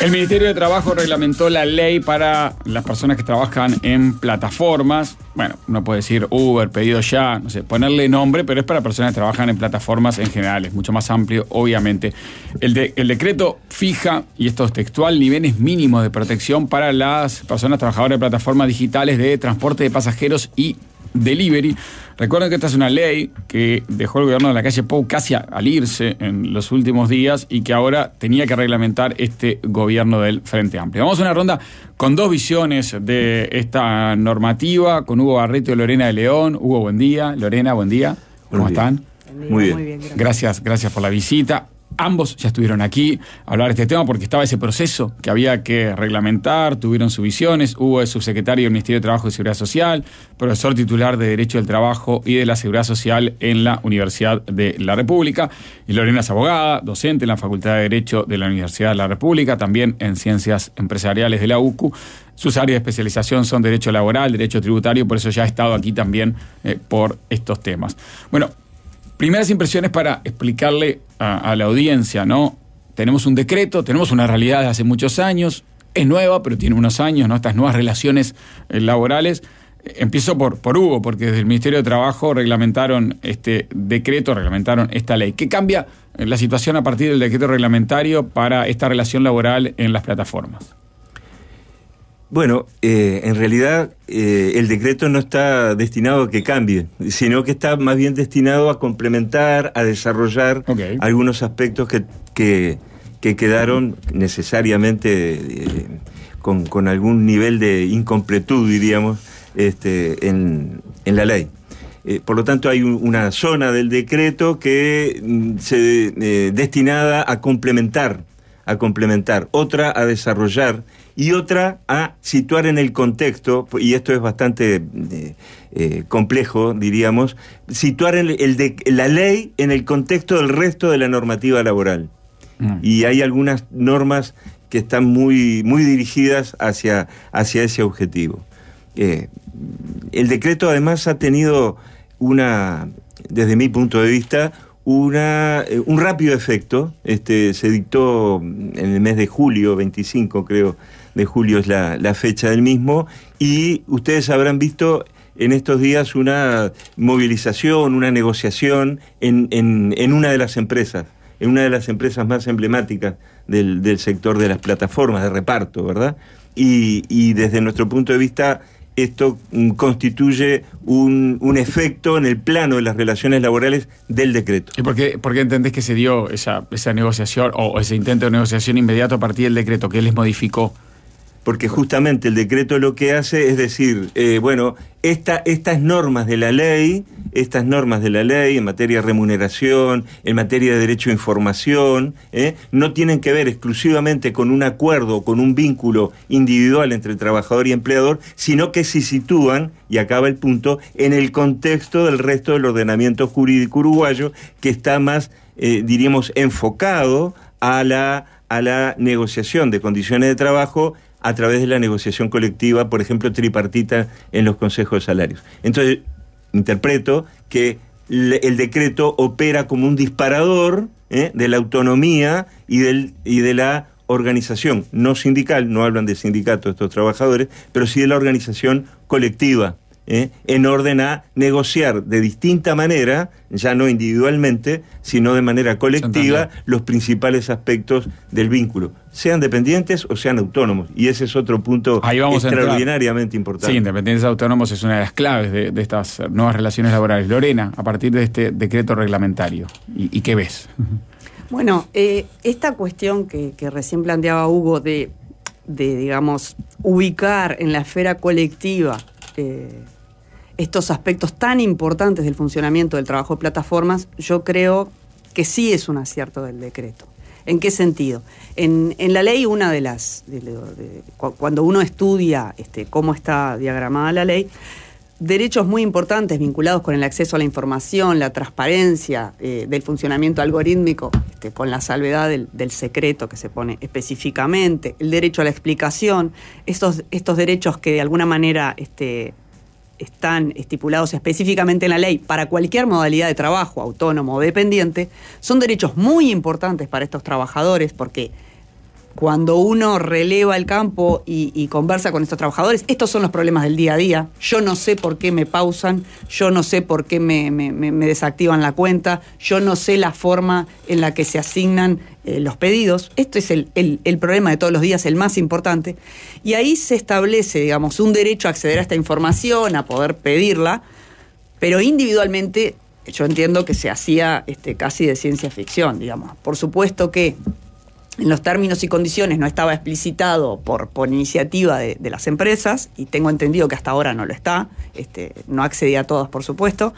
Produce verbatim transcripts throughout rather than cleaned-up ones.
El Ministerio de Trabajo reglamentó la ley para las personas que trabajan en plataformas. Bueno, uno puede decir Uber, Pedido Ya, no sé, ponerle nombre, pero es para personas que trabajan en plataformas en general, es mucho más amplio, obviamente. El, de, el decreto fija, y esto es textual, niveles mínimos de protección para las personas trabajadoras de plataformas digitales de transporte de pasajeros y delivery. Recuerden que esta es una ley que dejó el gobierno de la calle Pou casi al irse en los últimos días y que ahora tenía que reglamentar este gobierno del Frente Amplio. Vamos a una ronda con dos visiones de esta normativa, con Hugo Barreto y Lorena de León. Hugo, buen día. Lorena, buen día. ¿Cómo buen día. están? Buen día. Muy bien. Muy bien gracias. gracias, gracias por la visita. Ambos ya estuvieron aquí a hablar de este tema porque estaba ese proceso que había que reglamentar, tuvieron sus visiones. Hugo es subsecretario del Ministerio de Trabajo y Seguridad Social, profesor titular de Derecho del Trabajo y de la Seguridad Social en la Universidad de la República. Y Lorena es abogada, docente en la Facultad de Derecho de la Universidad de la República, también en Ciencias Empresariales de la U C U. Sus áreas de especialización son Derecho Laboral, Derecho Tributario, por eso ya ha estado aquí también eh, por estos temas. Bueno, primeras impresiones para explicarle a, a la audiencia, ¿no? Tenemos un decreto, tenemos una realidad de hace muchos años, es nueva, pero tiene unos años, ¿no? Estas nuevas relaciones eh, laborales. Empiezo por, por Hugo, porque desde el Ministerio de Trabajo reglamentaron este decreto, reglamentaron esta ley. ¿Qué cambia la situación a partir del decreto reglamentario para esta relación laboral en las plataformas? Bueno, eh, en realidad eh, el decreto no está destinado a que cambie, sino que está más bien destinado a complementar, a desarrollar okay. algunos aspectos que, que, que quedaron necesariamente eh, con, con algún nivel de incompletud, diríamos, este, en, en la ley. Eh, por lo tanto, hay un, una zona del decreto que mm, se eh, destinada a complementar, a complementar, otra a desarrollar y otra a situar en el contexto, y esto es bastante eh, eh, complejo, diríamos, situar el, el de, la ley en el contexto del resto de la normativa laboral. Mm. Y hay algunas normas que están muy, muy dirigidas hacia, hacia ese objetivo. Eh, el decreto además ha tenido una, desde mi punto de vista, Una, un rápido efecto. Este, se dictó en el mes de julio, veinticinco creo, de julio es la, la fecha del mismo, y ustedes habrán visto en estos días una movilización, una negociación en, en, en una de las empresas, en una de las empresas más emblemáticas del, del sector de las plataformas de reparto, ¿verdad? Y, y desde nuestro punto de vista, esto constituye un, un efecto en el plano de las relaciones laborales del decreto. ¿Y por qué, por qué entendés que se dio esa, esa negociación o ese intento de negociación inmediato a partir del decreto? ¿Qué les modificó? Porque justamente el decreto lo que hace es decir, eh, bueno, esta, estas normas de la ley, estas normas de la ley en materia de remuneración, en materia de derecho a información, eh, no tienen que ver exclusivamente con un acuerdo, con un vínculo individual entre trabajador y empleador, sino que se sitúan, y acaba el punto, en el contexto del resto del ordenamiento jurídico uruguayo, que está más, eh, diríamos, enfocado a la, a la negociación de condiciones de trabajo a través de la negociación colectiva, por ejemplo, tripartita en los consejos de salarios. Entonces, interpreto que el decreto opera como un disparador ¿eh? de la autonomía y, del, y de la organización, no sindical, no hablan de sindicatos estos trabajadores, pero sí de la organización colectiva, ¿eh? en orden a negociar de distinta manera, ya no individualmente, sino de manera colectiva, los principales aspectos del vínculo, sean dependientes o sean autónomos. Y ese es otro punto extraordinariamente importante. Sí, independientes autónomos es una de las claves de, de estas nuevas relaciones laborales. Lorena, a partir de este decreto reglamentario, ¿y, y qué ves? Bueno, eh, esta cuestión que, que recién planteaba Hugo de, de, digamos, ubicar en la esfera colectiva eh, estos aspectos tan importantes del funcionamiento del trabajo de plataformas, yo creo que sí es un acierto del decreto. ¿En qué sentido? En, en la ley, una de las... De, de, de, cuando uno estudia este, cómo está diagramada la ley, derechos muy importantes vinculados con el acceso a la información, la transparencia eh, del funcionamiento algorítmico, este, con la salvedad del, del secreto que se pone específicamente, el derecho a la explicación, estos, estos derechos que de alguna manera este, están estipulados específicamente en la ley para cualquier modalidad de trabajo, autónomo o dependiente, son derechos muy importantes para estos trabajadores porque cuando uno releva el campo y, y conversa con estos trabajadores, estos son los problemas del día a día. Yo no sé por qué me pausan, yo no sé por qué me, me, me desactivan la cuenta, yo no sé la forma en la que se asignan eh, los pedidos. Esto es el, el, el problema de todos los días, el más importante. Y ahí se establece, digamos, un derecho a acceder a esta información, a poder pedirla, pero individualmente yo entiendo que se hacía este, casi de ciencia ficción, digamos. Por supuesto que en los términos y condiciones no estaba explicitado por, por iniciativa de, de las empresas, y tengo entendido que hasta ahora no lo está, este, no accedía a todas, por supuesto.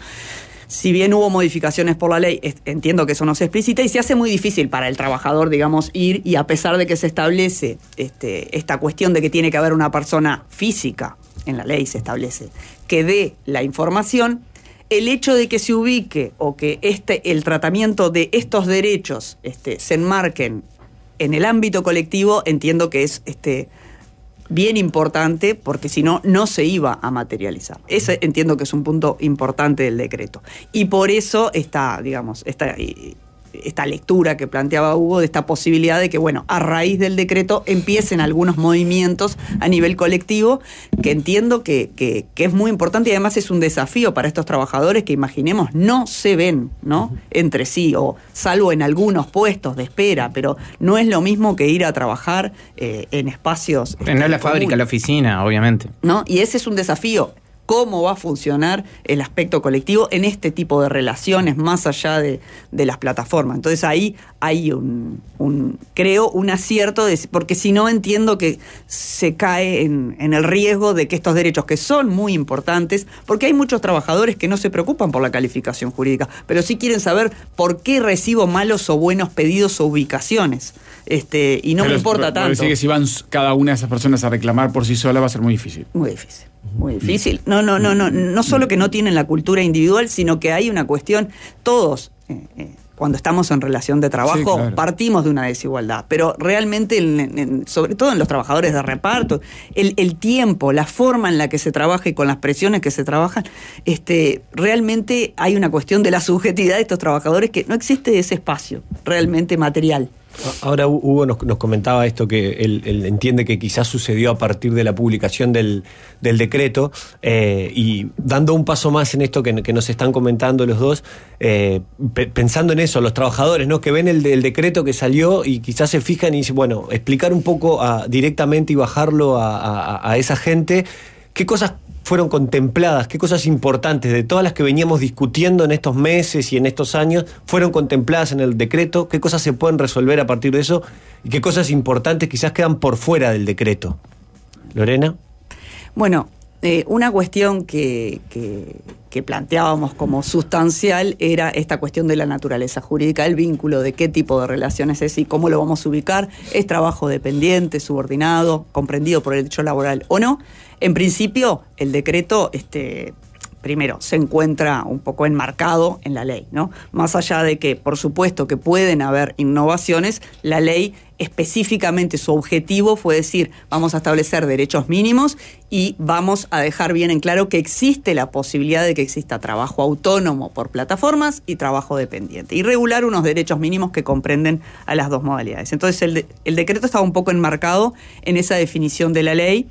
Si bien hubo modificaciones por la ley, entiendo que eso no se explicita y se hace muy difícil para el trabajador, digamos, ir, y a pesar de que se establece este, esta cuestión de que tiene que haber una persona física, en la ley se establece, que dé la información, el hecho de que se ubique o que este, el tratamiento de estos derechos este, se enmarquen en el ámbito colectivo, entiendo que es este, bien importante, porque si no, no se iba a materializar. Ese entiendo que es un punto importante del decreto. Y por eso está, digamos, esta, esta lectura que planteaba Hugo de esta posibilidad de que, bueno, a raíz del decreto empiecen algunos movimientos a nivel colectivo, que entiendo que, que, que es muy importante, y además es un desafío para estos trabajadores que, imaginemos, no se ven, ¿no?, entre sí, o salvo en algunos puestos de espera, pero no es lo mismo que ir a trabajar eh, en espacios... No es la fábrica, la oficina, obviamente. ¿No? Y ese es un desafío. ¿Cómo va a funcionar el aspecto colectivo en este tipo de relaciones más allá de, de las plataformas? Entonces ahí hay un, un creo, un acierto, de, porque si no entiendo que se cae en, en el riesgo de que estos derechos, que son muy importantes, porque hay muchos trabajadores que no se preocupan por la calificación jurídica, pero sí quieren saber por qué recibo malos o buenos pedidos o ubicaciones. Este, y no pero, me importa pero, tanto. Decir que si van cada una de esas personas a reclamar por sí sola va a ser muy difícil. Muy difícil. Muy difícil. No, no, no, no, no solo que no tienen la cultura individual, sino que hay una cuestión, todos, eh, eh, cuando estamos en relación de trabajo, sí, claro, partimos de una desigualdad, pero realmente, en, en, sobre todo en los trabajadores de reparto, el, el tiempo, la forma en la que se trabaja y con las presiones que se trabajan, este, realmente hay una cuestión de la subjetividad de estos trabajadores, que no existe ese espacio realmente material. Ahora Hugo nos, nos comentaba esto, que él, él entiende que quizás sucedió a partir de la publicación del, del decreto, eh, y dando un paso más en esto que, que nos están comentando los dos, eh, pe- pensando en eso, los trabajadores, ¿no?, que ven el, el decreto que salió y quizás se fijan y dicen, bueno, explicar un poco a, directamente y bajarlo a, a, a esa gente, ¿qué cosas fueron contempladas, qué cosas importantes de todas las que veníamos discutiendo en estos meses y en estos años fueron contempladas en el decreto? ¿Qué cosas se pueden resolver a partir de eso? ¿Y qué cosas importantes quizás quedan por fuera del decreto? Lorena. Bueno, eh, una cuestión que, que, que planteábamos como sustancial era esta cuestión de la naturaleza jurídica, el vínculo de qué tipo de relaciones es y cómo lo vamos a ubicar. ¿Es trabajo dependiente, subordinado, comprendido por el derecho laboral o no? En principio, el decreto, este, primero, se encuentra un poco enmarcado en la ley, ¿no? Más allá de que, por supuesto, que pueden haber innovaciones, la ley específicamente su objetivo fue decir, vamos a establecer derechos mínimos y vamos a dejar bien en claro que existe la posibilidad de que exista trabajo autónomo por plataformas y trabajo dependiente, y regular unos derechos mínimos que comprenden a las dos modalidades. Entonces, el, de, el decreto estaba un poco enmarcado en esa definición de la ley.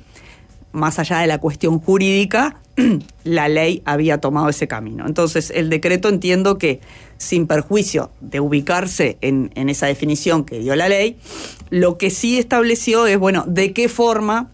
Más allá de la cuestión jurídica, la ley había tomado ese camino. Entonces, el decreto, entiendo que, sin perjuicio de ubicarse en, en esa definición que dio la ley, lo que sí estableció es, bueno, de qué forma,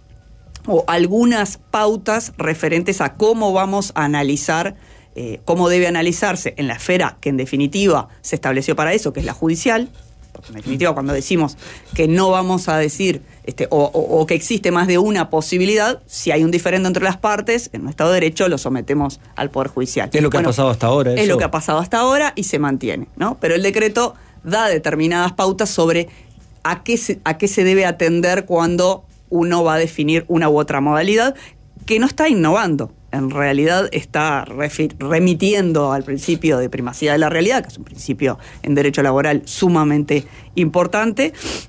o algunas pautas referentes a cómo vamos a analizar, eh, cómo debe analizarse en la esfera que en definitiva se estableció para eso, que es la judicial. Porque en definitiva, cuando decimos que no vamos a decir este, o, o, o que existe más de una posibilidad, si hay un diferendo entre las partes, en un Estado de Derecho lo sometemos al Poder Judicial. Es lo que bueno, ha pasado hasta ahora. Es eso. lo que ha pasado hasta ahora y se mantiene, ¿no? Pero el decreto da determinadas pautas sobre a qué se, a qué se debe atender cuando uno va a definir una u otra modalidad, que no está innovando. En realidad está refi- remitiendo al principio de primacía de la realidad, que es un principio en derecho laboral sumamente importante,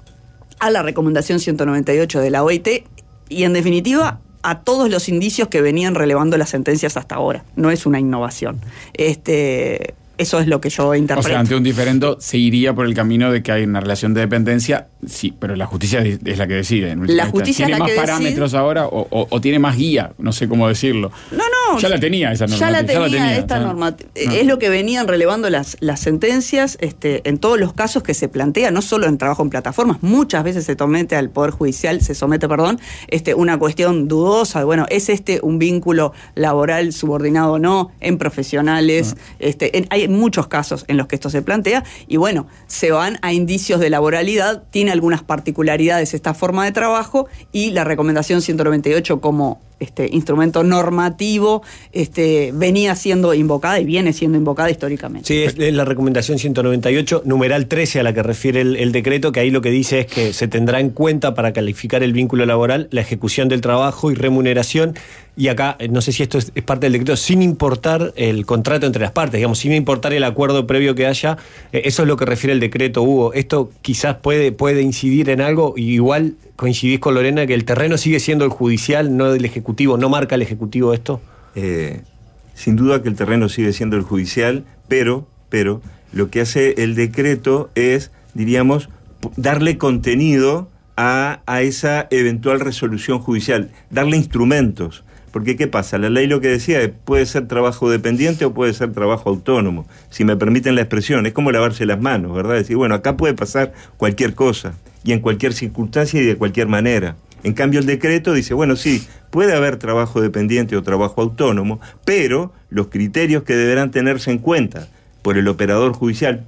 a la recomendación ciento noventa y ocho de la O I T y, en definitiva, a todos los indicios que venían relevando las sentencias hasta ahora. No es una innovación. Este, eso es lo que yo interpreto. O sea, ante un diferendo se iría por el camino de que hay una relación de dependencia Sí, pero la justicia es la que decide. En la justicia ¿Tiene es la más que parámetros decide. ahora o, o, o tiene más guía? No sé cómo decirlo. No, no. Ya la tenía esa normativa. Ya la tenía, ya la tenía esta ya. normativa. No. Es lo que venían relevando las, las sentencias este, en todos los casos que se plantea, no solo en trabajo en plataformas, muchas veces se somete al Poder Judicial, se somete, perdón, este, una cuestión dudosa, bueno, ¿es este un vínculo laboral subordinado o no? En profesionales, no. este, en, hay muchos casos en los que esto se plantea, y bueno, se van a indicios de laboralidad, tiene algunas particularidades esta forma de trabajo, y la recomendación ciento noventa y ocho como este instrumento normativo este, venía siendo invocada y viene siendo invocada históricamente. Sí, es, es la recomendación ciento noventa y ocho, numeral trece a la que refiere el, el decreto, que ahí lo que dice es que se tendrá en cuenta para calificar el vínculo laboral la ejecución del trabajo y remuneración, y acá, no sé si esto es, es parte del decreto, sin importar el contrato entre las partes, digamos, sin importar el acuerdo previo que haya, eh, eso es lo que refiere el decreto, Hugo. Esto quizás puede, puede incidir en algo, y igual coincidís con Lorena que el terreno sigue siendo el judicial, no del Ejecutivo, ¿no marca el Ejecutivo esto? Eh, sin duda que el terreno sigue siendo el judicial, pero, pero lo que hace el decreto es, diríamos, darle contenido a, a esa eventual resolución judicial, darle instrumentos. Porque ¿qué pasa? La ley lo que decía es, puede ser trabajo dependiente o puede ser trabajo autónomo, si me permiten la expresión, es como lavarse las manos, ¿verdad? Decir, bueno, acá puede pasar cualquier cosa, y en cualquier circunstancia y de cualquier manera. En cambio el decreto dice, bueno, sí, puede haber trabajo dependiente o trabajo autónomo, pero los criterios que deberán tenerse en cuenta por el operador judicial,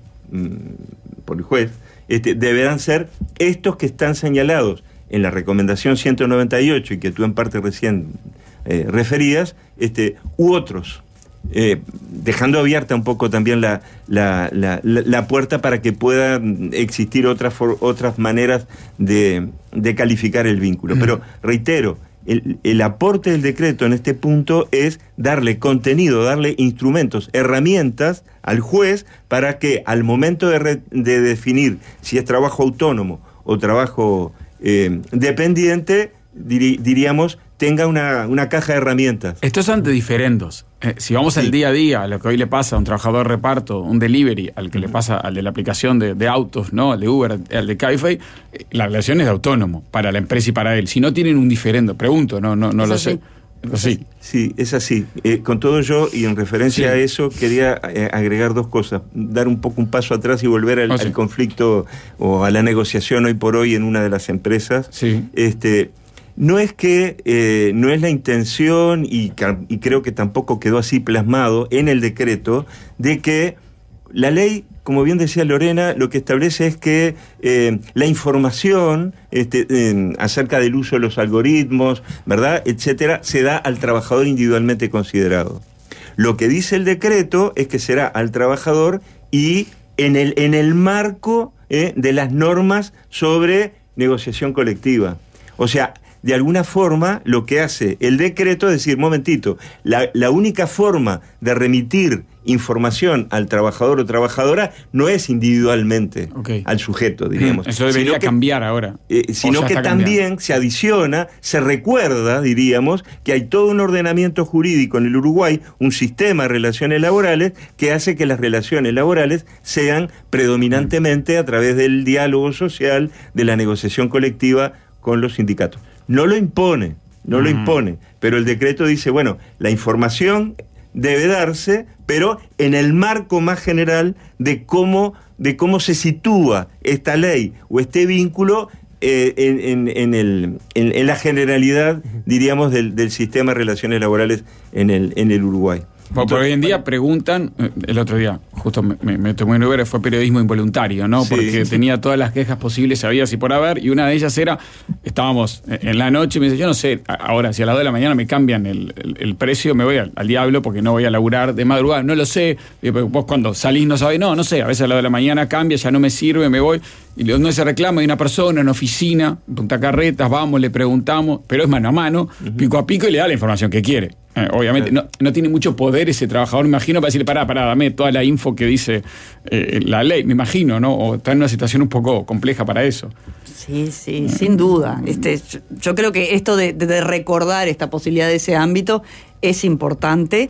por el juez, este, deberán ser estos que están señalados en la recomendación ciento noventa y ocho y que tú en parte recién eh, referías, este, u otros. Eh, dejando abierta un poco también la, la, la, la puerta para que puedan existir otras, for, otras maneras de, de calificar el vínculo. Mm. Pero reitero, el, el aporte del decreto en este punto es darle contenido, darle instrumentos, herramientas al juez para que al momento de, re, de definir si es trabajo autónomo o trabajo eh, dependiente, diri, diríamos, tenga una, una caja de herramientas. Estos ante diferendos. Eh, si vamos sí. al día a día, a lo que hoy le pasa a un trabajador de reparto, un delivery, al que uh-huh. le pasa al de la aplicación de, de autos, ¿no? Al de Uber, al de Cabify, eh, la relación es de autónomo para la empresa y para él. Si no tienen un diferendo, pregunto, no, no, no lo sé. Sí. sí, es así. Eh, con todo yo, y en referencia sí. a eso, quería eh, agregar dos cosas. Dar un poco un paso atrás y volver al, oh, sí. al conflicto o a la negociación hoy por hoy en una de las empresas. Sí. Este... No es que eh, no es la intención, y, y creo que tampoco quedó así plasmado en el decreto, de que la ley, como bien decía Lorena, lo que establece es que eh, la información este, eh, acerca del uso de los algoritmos, ¿verdad?, etcétera, se da al trabajador individualmente considerado. Lo que dice el decreto es que será al trabajador y en el, en el marco eh, de las normas sobre negociación colectiva. O sea, de alguna forma, lo que hace el decreto es decir, momentito, la, la única forma de remitir información al trabajador o trabajadora no es individualmente okay. al sujeto, diríamos. Eso debería sino que, cambiar ahora. Eh, sino que también cambiando. se adiciona, se recuerda, diríamos, que hay todo un ordenamiento jurídico en el Uruguay, un sistema de relaciones laborales que hace que las relaciones laborales sean predominantemente a través del diálogo social, de la negociación colectiva con los sindicatos. No lo impone, no mm. lo impone, pero el decreto dice, bueno, la información debe darse, pero en el marco más general de cómo, de cómo se sitúa esta ley o este vínculo eh, en, en, en, el, en, en la generalidad, diríamos, del, del sistema de relaciones laborales en el, en el Uruguay. Porque hoy en día preguntan, el otro día, justo me, me, me tomé en Uber, fue periodismo involuntario, ¿no? Sí. Porque tenía todas las quejas posibles, sabía si por haber, y una de ellas era, estábamos en la noche, y me dice, yo no sé, ahora si a las dos de la mañana me cambian el, el, el precio, me voy al, al diablo porque no voy a laburar de madrugada, no lo sé, y vos cuando salís no sabés, no, no sé, a veces a las dos de la mañana cambia, ya no me sirve, me voy, y no se reclama de una persona en oficina, Punta Carretas, vamos, le preguntamos, pero es mano a mano, uh-huh. pico a pico y le da la información que quiere. Eh, obviamente no, no tiene mucho poder ese trabajador, me imagino, para decirle, pará, pará, dame toda la info que dice eh, la ley, me imagino, ¿no? O está en una situación un poco compleja para eso. Sí, sí, eh. sin duda. Este, yo creo que esto de, de recordar esta posibilidad de ese ámbito es importante,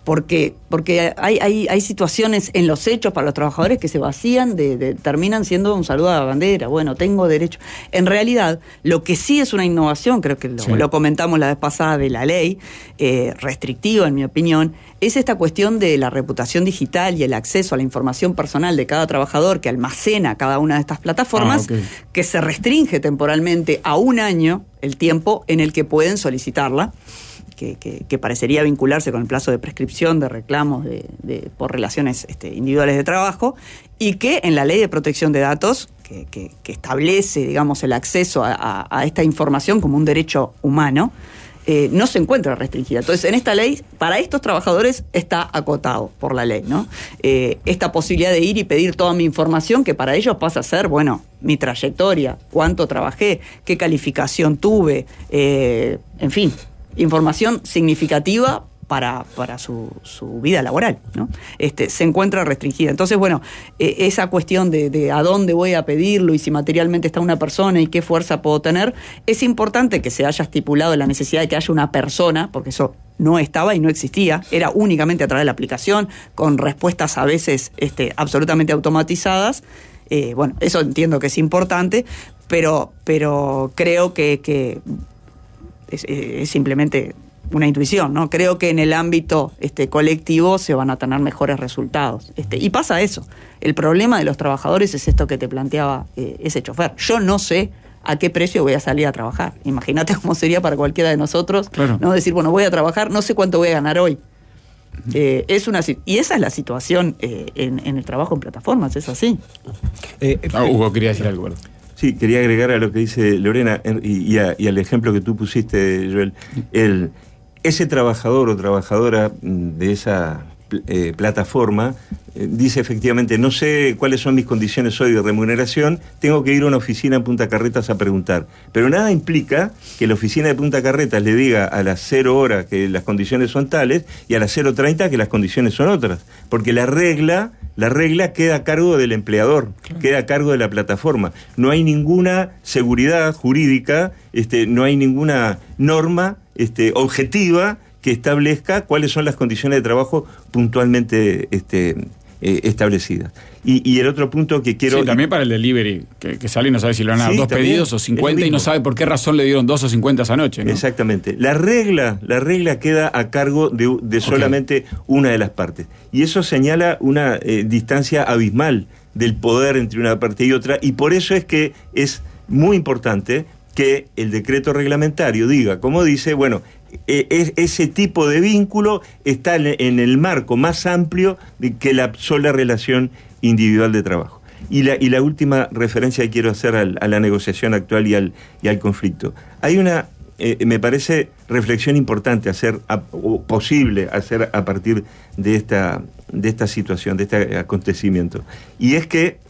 Porque, porque hay, hay, hay situaciones en los hechos para los trabajadores que se vacían, de, de, terminan siendo un saludo a la bandera. Bueno, tengo derecho. En realidad, lo que sí es una innovación, creo que lo, sí. lo comentamos la vez pasada de la ley, eh, restrictiva en mi opinión, es esta cuestión de la reputación digital y el acceso a la información personal de cada trabajador que almacena cada una de estas plataformas, ah, okay. que se restringe temporalmente a un año el tiempo en el que pueden solicitarla. Que, que, que parecería vincularse con el plazo de prescripción de reclamos de, de, por relaciones este, individuales de trabajo, y que en la Ley de Protección de Datos, que, que, que establece, digamos, el acceso a, a, a esta información como un derecho humano, eh, no se encuentra restringida. Entonces, en esta ley, para estos trabajadores está acotado por la ley, ¿no? Eh, esta posibilidad de ir y pedir toda mi información, que para ellos pasa a ser, bueno, mi trayectoria, cuánto trabajé, qué calificación tuve, eh, en fin, información significativa para, para su, su vida laboral, ¿no? Este, se encuentra restringida. Entonces, bueno, eh, esa cuestión de, de a dónde voy a pedirlo y si materialmente está una persona y qué fuerza puedo tener, es importante que se haya estipulado la necesidad de que haya una persona, porque eso no estaba y no existía, era únicamente a través de la aplicación, con respuestas a veces este, absolutamente automatizadas. Eh, bueno, eso entiendo que es importante, pero, pero creo que... que Es, es simplemente una intuición, ¿no? Creo que en el ámbito este, colectivo se van a tener mejores resultados. Este, y pasa eso. El problema de los trabajadores es esto que te planteaba eh, ese chofer. Yo no sé a qué precio voy a salir a trabajar. Imagínate cómo sería para cualquiera de nosotros, claro. ¿no? Decir, bueno, voy a trabajar, no sé cuánto voy a ganar hoy. Eh, es una y esa es la situación eh, en, en el trabajo en plataformas, es así. Eh, eh, ah, Hugo quería decir algo, ¿verdad? Sí, quería agregar a lo que dice Lorena y, y, a, y al ejemplo que tú pusiste, Joel. El, ese trabajador o trabajadora de esa eh, plataforma eh, dice efectivamente, no sé cuáles son mis condiciones hoy de remuneración, tengo que ir a una oficina en Punta Carretas a preguntar. Pero nada implica que la oficina de Punta Carretas le diga a las cero horas que las condiciones son tales y a las cero treinta que las condiciones son otras. Porque la regla... La regla queda a cargo del empleador, claro. queda a cargo de la plataforma. No hay ninguna seguridad jurídica, este, no hay ninguna norma este, objetiva que establezca cuáles son las condiciones de trabajo puntualmente este, eh, establecidas. Y, y el otro punto que quiero... Sí, también para el delivery, que, que sale y no sabe si le van a dar sí, dos pedidos o cincuenta y no sabe por qué razón le dieron dos o cincuenta esa noche, ¿no? Exactamente. La regla, la regla queda a cargo de, de solamente okay. una de las partes. Y eso señala una eh, distancia abismal del poder entre una parte y otra, y por eso es que es muy importante que el decreto reglamentario diga, como dice, bueno, eh, ese tipo de vínculo está en el marco más amplio de que la sola relación individual de trabajo. Y la, y la última referencia que quiero hacer al, a la negociación actual y al, y al conflicto. Hay una, eh, me parece, reflexión importante hacer, a, o posible hacer a partir de esta, de esta situación, de este acontecimiento. Y es que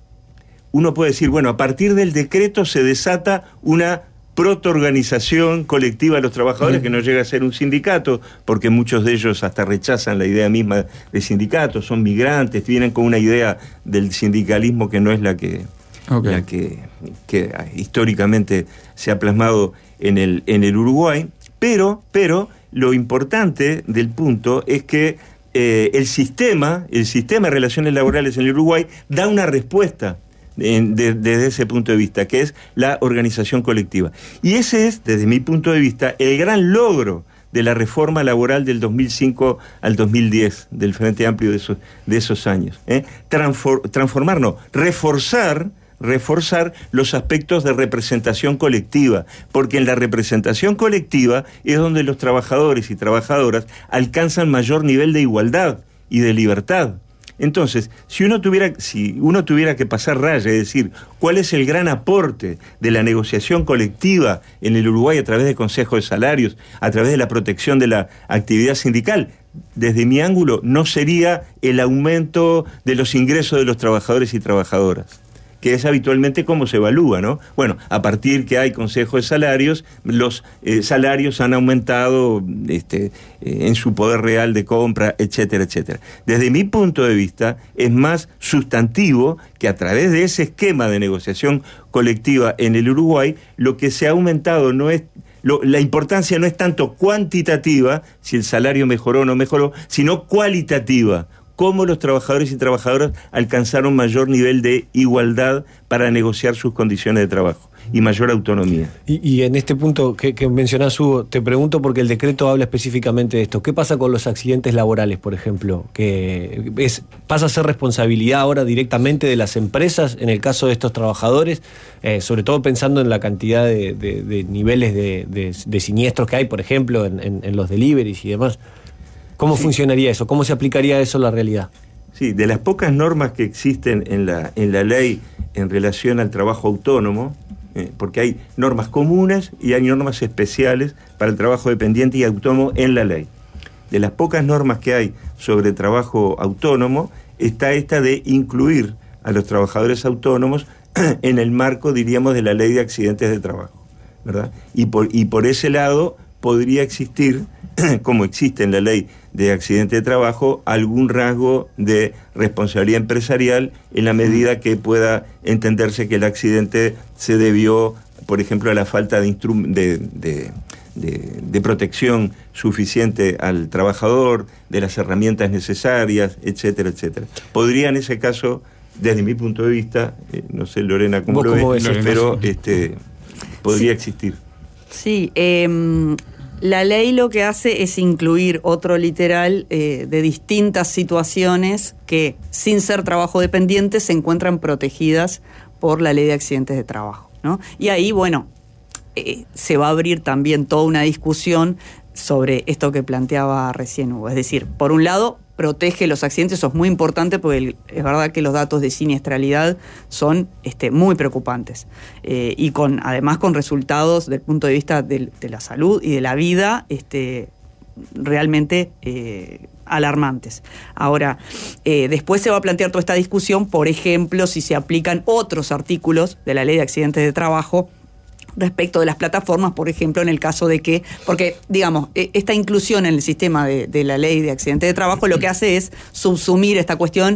uno puede decir, bueno, a partir del decreto se desata una protoorganización colectiva de los trabajadores, uh-huh. que no llega a ser un sindicato, porque muchos de ellos hasta rechazan la idea misma de sindicato, son migrantes, vienen con una idea del sindicalismo que no es la que, okay. la que, que históricamente se ha plasmado en el, en el Uruguay, pero, pero lo importante del punto es que eh, el sistema, el sistema de relaciones laborales en el Uruguay da una respuesta desde de ese punto de vista, que es la organización colectiva. Y ese es, desde mi punto de vista, el gran logro de la reforma laboral del dos mil cinco al dos mil diez, del Frente Amplio de esos, de esos años. ¿eh? Transfor, transformar, no, reforzar, reforzar los aspectos de representación colectiva, porque en la representación colectiva es donde los trabajadores y trabajadoras alcanzan mayor nivel de igualdad y de libertad. Entonces, si uno tuviera, si uno tuviera que pasar raya, es decir, cuál es el gran aporte de la negociación colectiva en el Uruguay a través de consejos de salarios, a través de la protección de la actividad sindical, desde mi ángulo no sería el aumento de los ingresos de los trabajadores y trabajadoras, que es habitualmente cómo se evalúa, ¿no? Bueno, a partir que hay consejo de salarios, los eh, salarios han aumentado este, eh, en su poder real de compra, etcétera, etcétera. Desde mi punto de vista, es más sustantivo que a través de ese esquema de negociación colectiva en el Uruguay, lo que se ha aumentado no es lo, la importancia no es tanto cuantitativa, si el salario mejoró o no mejoró, sino cualitativa. Cómo los trabajadores y trabajadoras alcanzaron mayor nivel de igualdad para negociar sus condiciones de trabajo y mayor autonomía. Y, y en este punto que, que mencionás, Hugo, te pregunto porque el decreto habla específicamente de esto. ¿Qué pasa con los accidentes laborales, por ejemplo? Que es, pasa a ser responsabilidad ahora directamente de las empresas en el caso de estos trabajadores, eh, sobre todo pensando en la cantidad de, de, de niveles de, de, de siniestros que hay, por ejemplo, en, en, en los deliveries y demás. ¿Cómo sí. funcionaría eso? ¿Cómo se aplicaría eso a la realidad? Sí, de las pocas normas que existen en la, en la ley en relación al trabajo autónomo, eh, porque hay normas comunes y hay normas especiales para el trabajo dependiente y autónomo en la ley. De las pocas normas que hay sobre trabajo autónomo, está esta de incluir a los trabajadores autónomos en el marco, diríamos, de la ley de accidentes de trabajo, ¿verdad? Y por, y por ese lado podría existir, como existe en la ley de accidente de trabajo, algún rasgo de responsabilidad empresarial en la medida que pueda entenderse que el accidente se debió, por ejemplo, a la falta de, instru- de, de, de, de protección suficiente al trabajador, de las herramientas necesarias, etcétera, etcétera. Podría en ese caso, desde mi punto de vista, eh, no sé Lorena cómo lo ves, pero este, podría sí. existir. Sí, eh... la ley lo que hace es incluir otro literal eh, de distintas situaciones que, sin ser trabajo dependiente, se encuentran protegidas por la ley de accidentes de trabajo, ¿no? Y ahí, bueno, eh, se va a abrir también toda una discusión sobre esto que planteaba recién Hugo. Es decir, por un lado, protege los accidentes, eso es muy importante porque es verdad que los datos de siniestralidad son este, muy preocupantes eh, y con además con resultados del punto de vista de, de la salud y de la vida este, realmente eh, alarmantes. Ahora, eh, después se va a plantear toda esta discusión, por ejemplo, si se aplican otros artículos de la ley de accidentes de trabajo respecto de las plataformas, por ejemplo, en el caso de que, porque, digamos, esta inclusión en el sistema de, de la ley de accidentes de trabajo lo que hace es subsumir esta cuestión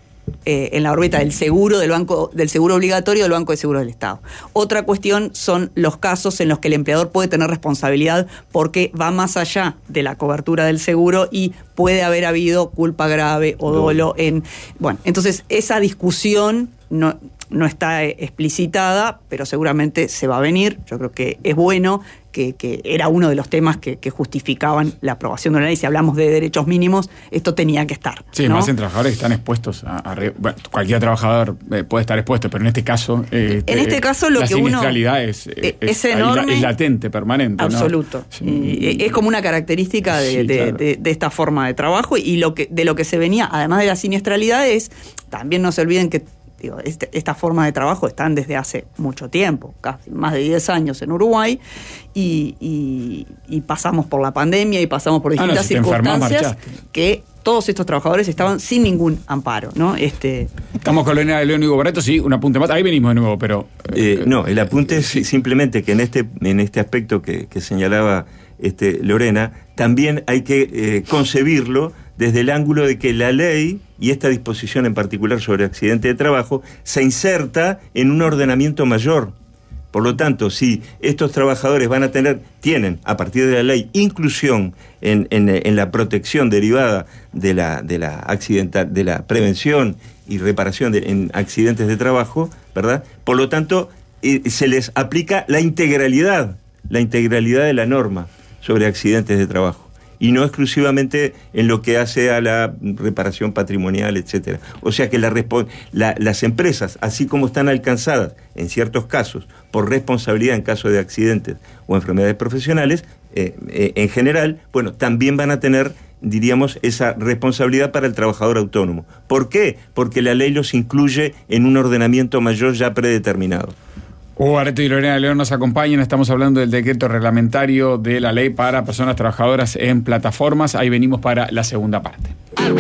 eh, en la órbita del seguro del banco, del seguro obligatorio del Banco de Seguros del Estado. Otra cuestión son los casos en los que el empleador puede tener responsabilidad porque va más allá de la cobertura del seguro y puede haber habido culpa grave o dolo en... Bueno, entonces esa discusión no... no está explicitada, pero seguramente se va a venir. Yo creo que es bueno, que, que era uno de los temas que, que justificaban la aprobación de una ley. Si hablamos de derechos mínimos, esto tenía que estar. Sí, ¿no? Más en trabajadores que están expuestos a... a bueno, cualquier trabajador eh, puede estar expuesto, pero en este caso... Eh, en este caso lo la que uno... La siniestralidad es, es, es enorme. Es latente, permanente. Absoluto. ¿No? Sí. Es como una característica de, sí, de, claro. de, de esta forma de trabajo y lo que de lo que se venía, además de la siniestralidad, es... También no se olviden que Digo, este, estas formas de trabajo están desde hace mucho tiempo, casi más de diez años en Uruguay, y, y, y pasamos por la pandemia y pasamos por distintas ah, no, si circunstancias que todos estos trabajadores estaban sin ningún amparo, ¿no? Este... Estamos con Lorena de León y Hugo Barreto, sí, un apunte más. Ahí venimos de nuevo, pero... Eh, no, el apunte es simplemente que en este, en este aspecto que, que señalaba este, Lorena, también hay que eh, concebirlo desde el ángulo de que la ley, y esta disposición en particular sobre accidente de trabajo, se inserta en un ordenamiento mayor. Por lo tanto, si estos trabajadores van a tener, tienen, a partir de la ley, inclusión en, en, en la protección derivada de la, de la accidental, de la prevención y reparación de, en accidentes de trabajo, ¿verdad? Por lo tanto, eh, se les aplica la integralidad, la integralidad de la norma sobre accidentes de trabajo, y no exclusivamente en lo que hace a la reparación patrimonial, etcétera. O sea que la, la, las empresas, así como están alcanzadas en ciertos casos por responsabilidad en caso de accidentes o enfermedades profesionales, eh, eh, en general, bueno, también van a tener, diríamos, esa responsabilidad para el trabajador autónomo. ¿Por qué? Porque la ley los incluye en un ordenamiento mayor ya predeterminado. Hugo Barreto y Lorena de León nos acompañan. Estamos hablando del decreto reglamentario de la ley para personas trabajadoras en plataformas. Ahí venimos para la segunda parte.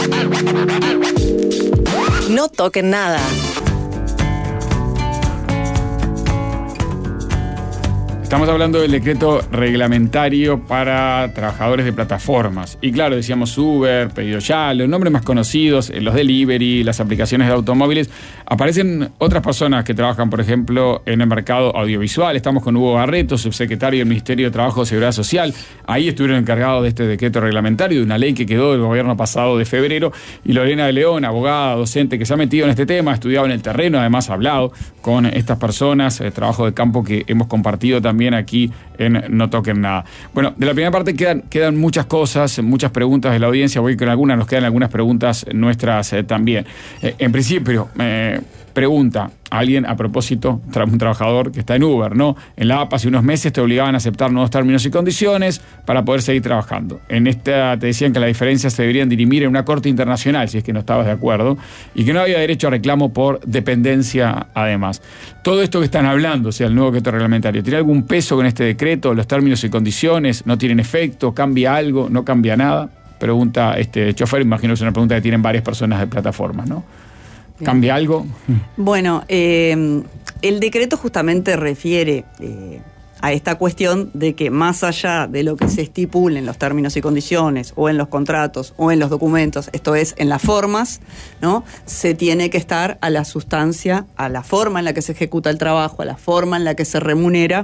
No toquen nada. Estamos hablando del decreto reglamentario para trabajadores de plataformas. Y claro, decíamos Uber, Pedido Ya, los nombres más conocidos, los delivery, las aplicaciones de automóviles. Aparecen otras personas que trabajan, por ejemplo, en el mercado audiovisual. Estamos con Hugo Barreto, subsecretario del Ministerio de Trabajo y Seguridad Social. Ahí estuvieron encargados de este decreto reglamentario, de una ley que quedó del gobierno pasado de febrero. Y Lorena de León, abogada, docente, que se ha metido en este tema, ha estudiado en el terreno, además ha hablado con estas personas, el trabajo de campo que hemos compartido también aquí en No Toquen Nada. Bueno, de la primera parte quedan, quedan muchas cosas, muchas preguntas de la audiencia. Voy con algunas, nos quedan algunas preguntas nuestras eh, también. Eh, en principio, eh, pregunta a alguien a propósito, tra- un trabajador que está en Uber, ¿no? En la A P A hace unos meses te obligaban a aceptar nuevos términos y condiciones para poder seguir trabajando. En esta te decían que las diferencias se deberían dirimir en una corte internacional, si es que no estabas de acuerdo, y que no había derecho a reclamo por dependencia además. Todo esto que están hablando, o sea, el nuevo decreto reglamentario, ¿tiene algún peso con este decreto? ¿Los términos y condiciones no tienen efecto? ¿Cambia algo? ¿No cambia nada? Pregunta este chofer, imagino que es una pregunta que tienen varias personas de plataformas, ¿no? ¿Cambia algo? Bueno, eh, el decreto justamente refiere eh, a esta cuestión de que más allá de lo que se estipule en los términos y condiciones o en los contratos o en los documentos, esto es, en las formas, ¿no? Se tiene que estar a la sustancia, a la forma en la que se ejecuta el trabajo, a la forma en la que se remunera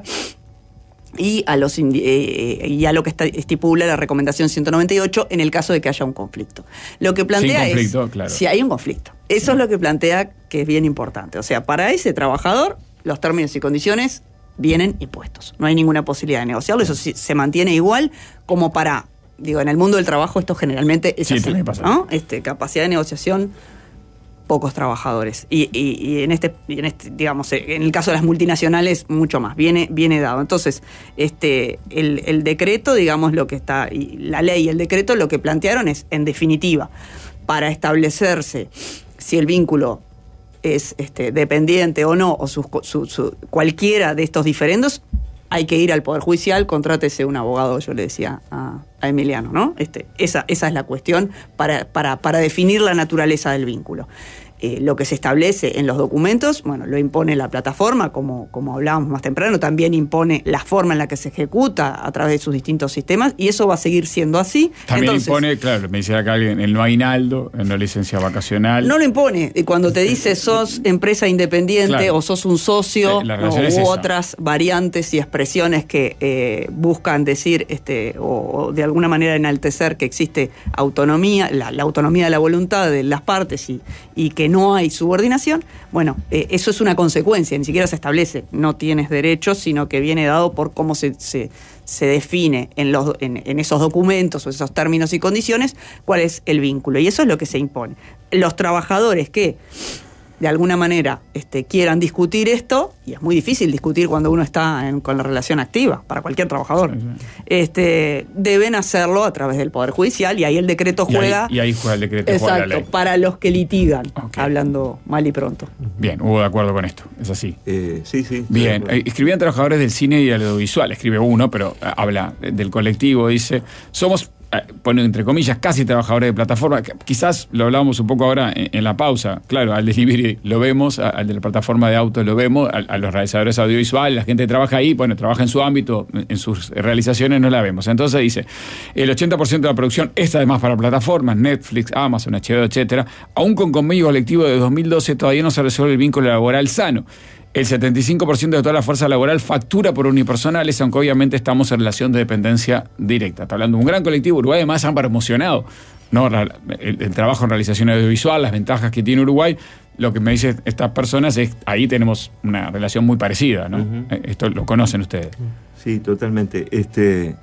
y a los eh, y a lo que está, estipula la recomendación ciento noventa y ocho en el caso de que haya un conflicto. Lo que plantea Sin conflicto, es claro. Si hay un conflicto. Eso es lo que plantea, que es bien importante. O sea, para ese trabajador los términos y condiciones vienen impuestos. No hay ninguna posibilidad de negociarlo. Eso sí, se mantiene igual como para, digo, en el mundo del trabajo esto generalmente es sí, así, pasa. ¿no? Este, capacidad de negociación, pocos trabajadores. Y, y, y en este, y en este, digamos, en el caso de las multinacionales, mucho más. Viene, viene dado. Entonces, este, el, el decreto, digamos, lo que está, y la ley y el decreto lo que plantearon es, en definitiva, para establecerse si el vínculo es este, dependiente o no, o sus, su, su, cualquiera de estos diferendos, hay que ir al Poder Judicial, contrátese un abogado, yo le decía a, a Emiliano, ¿no? Este, esa, esa es la cuestión para, para, para definir la naturaleza del vínculo. Eh, lo que se establece en los documentos, bueno, lo impone la plataforma, como, como hablábamos más temprano, también impone la forma en la que se ejecuta a través de sus distintos sistemas, y eso va a seguir siendo así. También Entonces, impone, claro, me decía acá alguien, el no aguinaldo, el no licencia vacacional. no lo impone. Cuando te dice sos empresa independiente, claro, o sos un socio, la o, es u esa. otras variantes y expresiones que eh, buscan decir este o, o de alguna manera enaltecer que existe autonomía, la, la autonomía de la voluntad de las partes y, y que no hay subordinación, bueno, eh, eso es una consecuencia, ni siquiera se establece, no tienes derechos, sino que viene dado por cómo se, se, se define en, los, en, en esos documentos o esos términos y condiciones cuál es el vínculo, y eso es lo que se impone. Los trabajadores que de alguna manera este, quieran discutir esto, y es muy difícil discutir cuando uno está en, con la relación activa, para cualquier trabajador, sí, sí. Este, deben hacerlo a través del Poder Judicial, y ahí el decreto juega... Y ahí, y ahí juega el decreto, exacto, juega la ley. Para los que litigan, okay. Hablando mal y pronto. Bien, hubo de acuerdo con esto, es así. Eh, sí, sí. Bien, eh, escribían trabajadores del cine y del audiovisual, escribe uno, pero eh, habla del colectivo, dice, somos... pone entre comillas, casi trabajadores de plataforma. Quizás lo hablábamos un poco ahora en, en la pausa. Claro, al delivery lo vemos, al de la plataforma de autos lo vemos, a, a los realizadores audiovisuales, la gente que trabaja ahí, bueno, trabaja en su ámbito, en sus realizaciones no la vemos. Entonces dice, el ochenta por ciento de la producción es además para plataformas, Netflix, Amazon, H B O, etcétera. Aún con convenio colectivo de dos mil doce todavía no se resuelve el vínculo laboral sano. El setenta y cinco por ciento de toda la fuerza laboral factura por unipersonales, aunque obviamente estamos en relación de dependencia directa. Está hablando de un gran colectivo. Uruguay además han promocionado, ¿no? el, el trabajo en realización audiovisual, las ventajas que tiene Uruguay. Lo que me dicen estas personas es ahí tenemos una relación muy parecida, ¿no? Uh-huh. Esto lo conocen ustedes. Sí, totalmente. Este,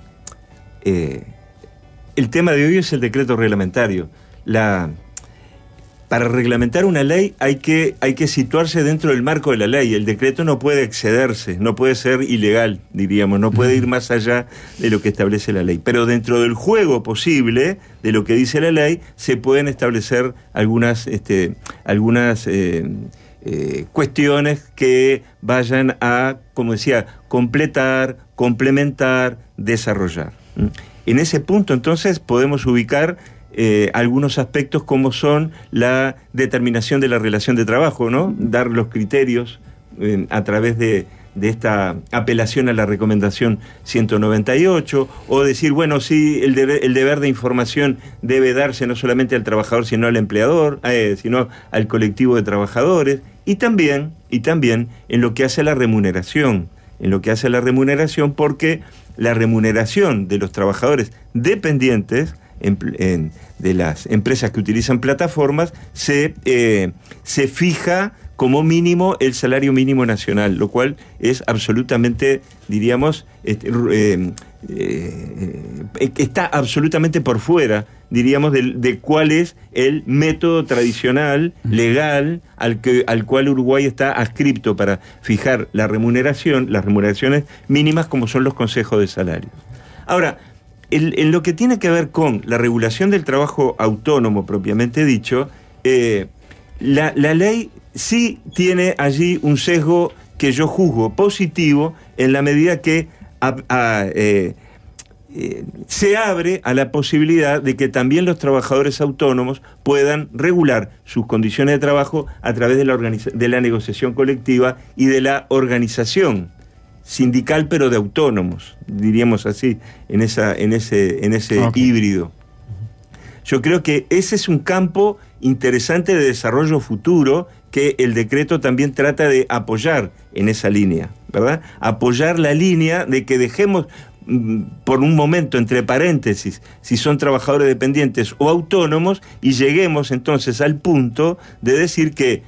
eh, el tema de hoy es el decreto reglamentario. La... Para reglamentar una ley hay que, hay que situarse dentro del marco de la ley. El decreto no puede excederse, no puede ser ilegal, diríamos, no puede ir más allá de lo que establece la ley. Pero dentro del juego posible de lo que dice la ley, se pueden establecer algunas, este, algunas eh, eh, cuestiones que vayan a, como decía, completar, complementar, desarrollar. En ese punto, entonces, podemos ubicar Eh, algunos aspectos como son la determinación de la relación de trabajo, ¿no? Dar los criterios eh, a través de, de esta apelación a la recomendación ciento noventa y ocho, o decir, bueno, sí, el deber, el deber de información debe darse no solamente al trabajador, sino al empleador, eh, sino al colectivo de trabajadores, y también, y también en lo que hace a la remuneración, en lo que hace a la remuneración, porque la remuneración de los trabajadores dependientes en, en, de las empresas que utilizan plataformas se, eh, se fija como mínimo el salario mínimo nacional, lo cual es absolutamente, diríamos, este, eh, eh, eh, está absolutamente por fuera, diríamos, de, de cuál es el método tradicional, legal, al, que, al cual Uruguay está adscripto para fijar la remuneración, las remuneraciones mínimas, como son los consejos de salarios. Ahora, el, en lo que tiene que ver con la regulación del trabajo autónomo propiamente dicho, eh, la, la ley sí tiene allí un sesgo que yo juzgo positivo en la medida que a, a, eh, eh, se abre a la posibilidad de que también los trabajadores autónomos puedan regular sus condiciones de trabajo a través de la, organiza- de la negociación colectiva y de la organización sindical, pero de autónomos, diríamos así, en, esa, en ese, en ese okay. híbrido. Yo creo que ese es un campo interesante de desarrollo futuro que el decreto también trata de apoyar en esa línea, ¿verdad? Apoyar la línea de que dejemos mm, por un momento, entre paréntesis, si son trabajadores dependientes o autónomos, y lleguemos entonces al punto de decir que,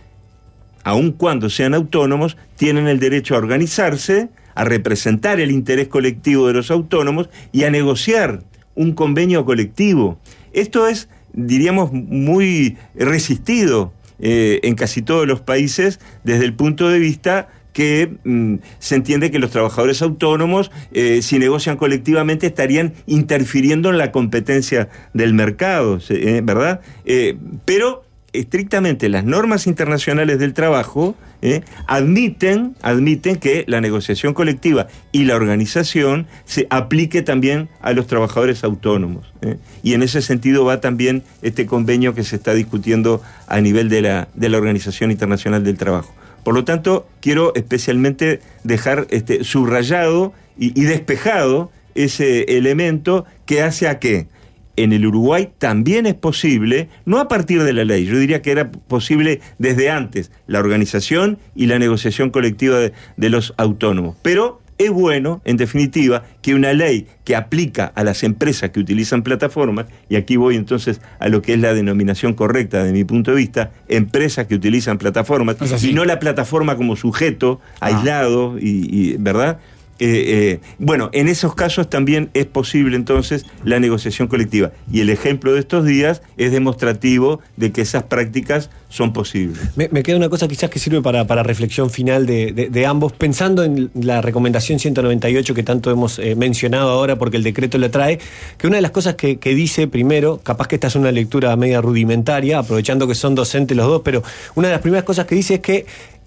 aun cuando sean autónomos, tienen el derecho a organizarse, a representar el interés colectivo de los autónomos y a negociar un convenio colectivo. Esto es, diríamos, muy resistido eh, en casi todos los países desde el punto de vista que mm, se entiende que los trabajadores autónomos, eh, si negocian colectivamente, estarían interfiriendo en la competencia del mercado, eh, ¿verdad? Eh, pero estrictamente las normas internacionales del trabajo eh, admiten, admiten que la negociación colectiva y la organización se aplique también a los trabajadores autónomos. Eh, y en ese sentido va también este convenio que se está discutiendo a nivel de la, de la Organización Internacional del Trabajo. Por lo tanto, quiero especialmente dejar este, subrayado y, y despejado ese elemento que hace a que en el Uruguay también es posible, no a partir de la ley, yo diría que era posible desde antes, la organización y la negociación colectiva de, de los autónomos. Pero es bueno, en definitiva, que una ley que aplica a las empresas que utilizan plataformas, y aquí voy entonces a lo que es la denominación correcta de mi punto de vista, empresas que utilizan plataformas, y no la plataforma como sujeto ah. aislado, y, y ¿verdad?, Eh, eh, bueno, en esos casos también es posible entonces la negociación colectiva, y el ejemplo de estos días es demostrativo de que esas prácticas son posibles. Me, me queda una cosa quizás que sirve para, para reflexión final de, de, de ambos, pensando en la recomendación ciento noventa y ocho que tanto hemos eh, mencionado ahora porque el decreto la trae, que una de las cosas que, que dice primero, capaz que esta es una lectura media rudimentaria, aprovechando que son docentes los dos, pero una de las primeras cosas que dice es que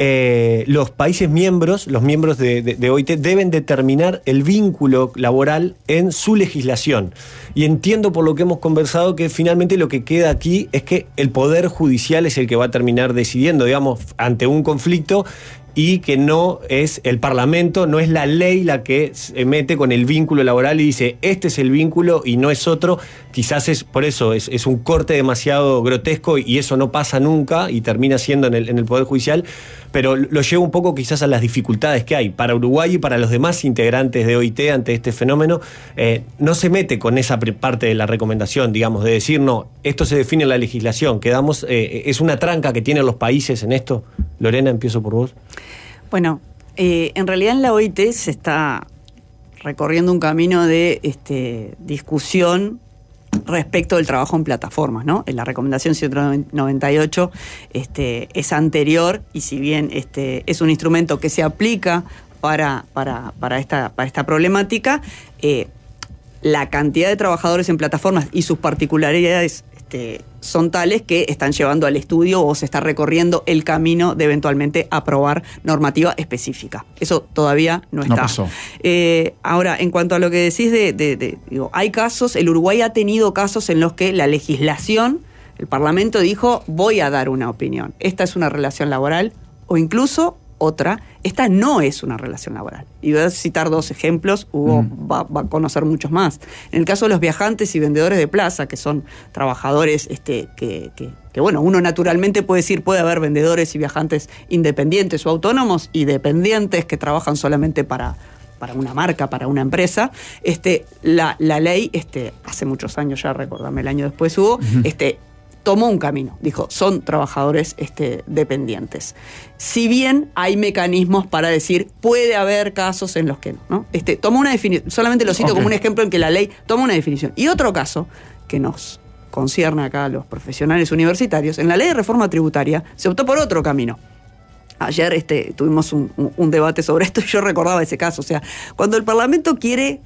Eh, los países miembros, los miembros de, de, de O I T, deben determinar el vínculo laboral en su legislación. Y entiendo por lo que hemos conversado que finalmente lo que queda aquí es que el Poder Judicial es el que va a terminar decidiendo, digamos, ante un conflicto, y que no es el Parlamento, no es la ley la que se mete con el vínculo laboral y dice, este es el vínculo y no es otro. Quizás es por eso, es, es un corte demasiado grotesco y eso no pasa nunca y termina siendo en el, en el Poder Judicial, pero lo lleva un poco quizás a las dificultades que hay para Uruguay y para los demás integrantes de O I T ante este fenómeno. Eh, no se mete con esa parte de la recomendación, digamos, de decir, no, esto se define en la legislación, quedamos, eh, es una tranca que tienen los países en esto. Lorena, empiezo por vos. Bueno, eh, en realidad en la O I T se está recorriendo un camino de este, discusión respecto del trabajo en plataformas, ¿no? En la recomendación ciento noventa y ocho este, es anterior, y si bien este, es un instrumento que se aplica para, para, para, esta, para esta problemática, eh, la cantidad de trabajadores en plataformas y sus particularidades este, son tales que están llevando al estudio o se está recorriendo el camino de eventualmente aprobar normativa específica. Eso todavía no está. No pasó. Eh, ahora, en cuanto a lo que decís de, de, de digo, hay casos, el Uruguay ha tenido casos en los que la legislación, el Parlamento dijo, voy a dar una opinión. Esta es una relación laboral, o incluso otra, esta no es una relación laboral. Y voy a citar dos ejemplos, Hugo mm. va, va a conocer muchos más. En el caso de los viajantes y vendedores de plaza, que son trabajadores este, que, que, que, bueno, uno naturalmente puede decir, puede haber vendedores y viajantes independientes o autónomos y dependientes que trabajan solamente para, para una marca, para una empresa. Este, la, la ley, este, hace muchos años ya, recordame el año después Hugo, uh-huh. este, tomó un camino, dijo, son trabajadores este, dependientes. Si bien hay mecanismos para decir, puede haber casos en los que no, ¿no? Este, tomó una definición, solamente lo cito okay. como un ejemplo en que la ley toma una definición. Y otro caso que nos concierne acá a los profesionales universitarios, en la ley de reforma tributaria se optó por otro camino. Ayer este, tuvimos un, un, un debate sobre esto y yo recordaba ese caso. O sea, cuando el Parlamento quiere,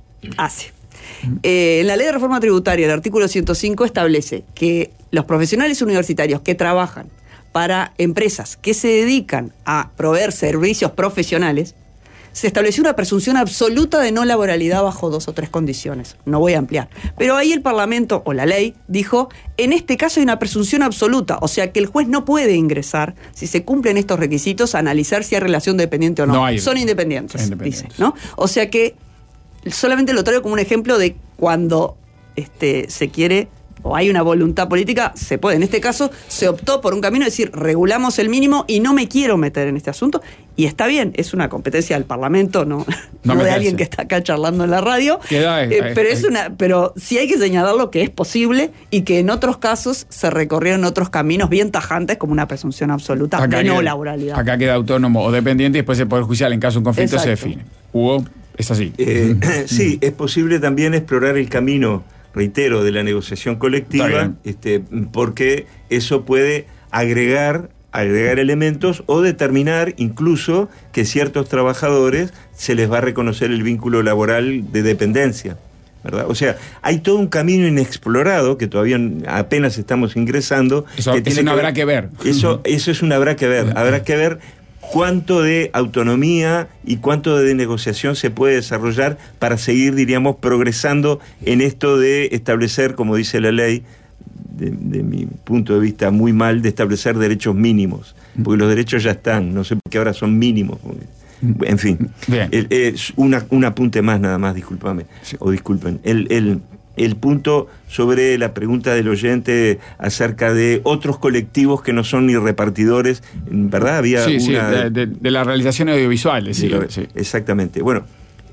hace. Eh, en la ley de reforma tributaria, el artículo ciento cinco establece que los profesionales universitarios que trabajan para empresas que se dedican a proveer servicios profesionales, se estableció una presunción absoluta de no laboralidad bajo dos o tres condiciones. No voy a ampliar. Pero ahí el Parlamento, o la ley, dijo, en este caso hay una presunción absoluta, o sea que el juez no puede ingresar, si se cumplen estos requisitos, a analizar si hay relación dependiente o no. no hay, son independientes, son independientes. Dice, ¿no? O sea que solamente lo traigo como un ejemplo de cuando este, se quiere o hay una voluntad política, se puede. En este caso se optó por un camino de decir, regulamos el mínimo y no me quiero meter en este asunto. Y está bien, es una competencia del Parlamento, no, no, no de alguien que está acá charlando en la radio. Queda, eh, eh, pero, es una, pero sí hay que señalar lo que es posible y que en otros casos se recorrieron otros caminos bien tajantes como una presunción absoluta acá de queda, no laboralidad. Acá queda autónomo o dependiente y después el Poder Judicial en caso de un conflicto Exacto. se define. Hugo, es así. Eh, sí, es posible también explorar el camino, reitero, de la negociación colectiva, este, porque eso puede agregar, agregar elementos o determinar incluso que ciertos trabajadores se les va a reconocer el vínculo laboral de dependencia, ¿verdad? O sea, hay todo un camino inexplorado que todavía apenas estamos ingresando. Eso, que eso tiene no que habrá que ver. Eso, eso es un habrá que ver. Habrá que ver cuánto de autonomía y cuánto de negociación se puede desarrollar para seguir, diríamos, progresando en esto de establecer, como dice la ley, de, de mi punto de vista muy mal, de establecer derechos mínimos, porque los derechos ya están, no sé por qué ahora son mínimos. En fin, el, es una, un apunte más nada más, discúlpame, sí. o disculpen. El, el, el punto sobre la pregunta del oyente acerca de otros colectivos que no son ni repartidores, ¿verdad? Había sí, una... sí, de, de, de las realizaciones audiovisuales. Sí, la, sí. Exactamente. Bueno,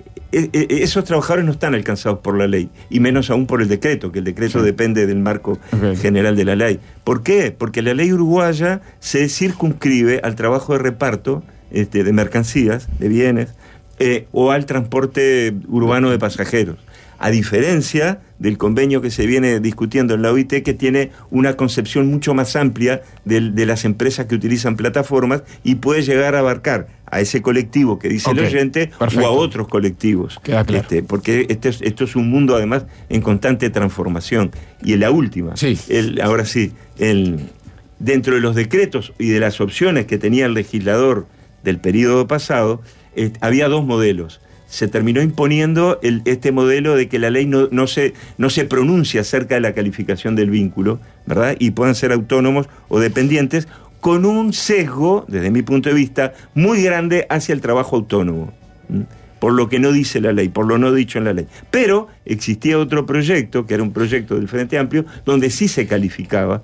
e, e, esos trabajadores no están alcanzados por la ley, y menos aún por el decreto, que el decreto sí. depende del marco okay. general de la ley. ¿Por qué? Porque la ley uruguaya se circunscribe al trabajo de reparto este, de mercancías, de bienes, eh, o al transporte urbano de pasajeros. A diferencia del convenio que se viene discutiendo en la O I T, que tiene una concepción mucho más amplia de, de las empresas que utilizan plataformas y puede llegar a abarcar a ese colectivo que dice okay, el oyente perfecto. O a otros colectivos. Queda claro. Este, porque este es, esto es un mundo además en constante transformación. Y en la última, sí. el, ahora sí, el, dentro de los decretos y de las opciones que tenía el legislador del periodo pasado, eh, había dos modelos. Se terminó imponiendo el, este modelo de que la ley no, no, se, no se pronuncia acerca de la calificación del vínculo, ¿verdad? Y puedan ser autónomos o dependientes, con un sesgo, desde mi punto de vista, muy grande hacia el trabajo autónomo, ¿m? Por lo que no dice la ley, por lo no dicho en la ley. Pero existía otro proyecto, que era un proyecto del Frente Amplio, donde sí se calificaba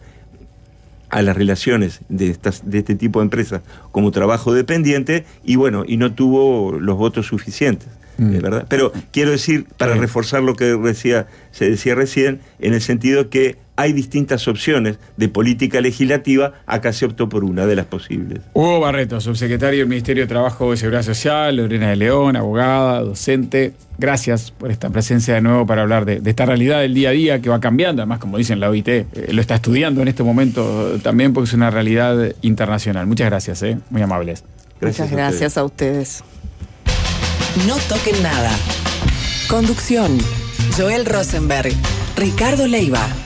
a las relaciones de estas de este tipo de empresas como trabajo dependiente, y bueno, y no tuvo los votos suficientes, mm. ¿verdad? Pero quiero decir, para sí. reforzar lo que decía, se decía recién, en el sentido que hay distintas opciones de política legislativa, acá se optó por una de las posibles. Hugo Barreto, subsecretario del Ministerio de Trabajo y Seguridad Social, Lorena de León, abogada, docente. Gracias por esta presencia de nuevo para hablar de, de esta realidad del día a día que va cambiando. Además, como dicen la O I T, eh, lo está estudiando en este momento también porque es una realidad internacional. Muchas gracias, eh, muy amables. Gracias Muchas gracias a ustedes. a ustedes. No toquen nada. Conducción: Joel Rosenberg, Ricardo Leiva.